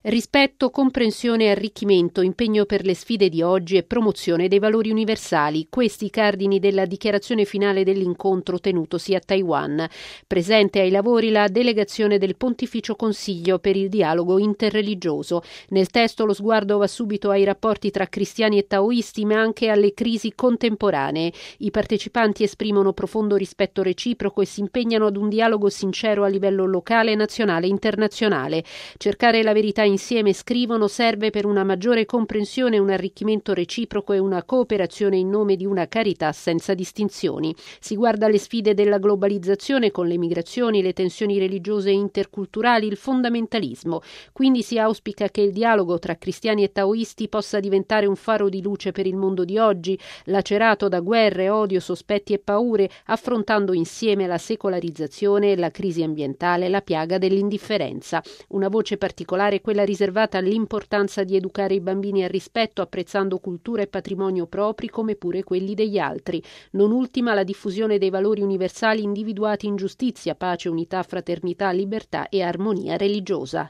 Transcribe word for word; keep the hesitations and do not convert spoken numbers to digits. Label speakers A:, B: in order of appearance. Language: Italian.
A: Rispetto, comprensione e arricchimento, impegno per le sfide di oggi e promozione dei valori universali. Questi i cardini della dichiarazione finale dell'incontro tenutosi a Taiwan. Presente ai lavori la delegazione del Pontificio Consiglio per il dialogo interreligioso. Nel testo lo sguardo va subito ai rapporti tra cristiani e taoisti, ma anche alle crisi contemporanee. I partecipanti esprimono profondo rispetto reciproco e si impegnano ad un dialogo sincero a livello locale, nazionale e internazionale. Cercare la verità in Insieme, scrivono, serve per una maggiore comprensione, un arricchimento reciproco e una cooperazione in nome di una carità senza distinzioni. Si guarda alle sfide della globalizzazione con le migrazioni, le tensioni religiose e interculturali, il fondamentalismo. Quindi si auspica che il dialogo tra cristiani e taoisti possa diventare un faro di luce per il mondo di oggi, lacerato da guerre, odio, sospetti e paure, affrontando insieme la secolarizzazione, la crisi ambientale, la piaga dell'indifferenza. Una voce particolare è quella riservata all'importanza di educare i bambini al rispetto, apprezzando cultura e patrimonio propri come pure quelli degli altri. Non ultima la diffusione dei valori universali individuati in giustizia, pace, unità, fraternità, libertà e armonia religiosa.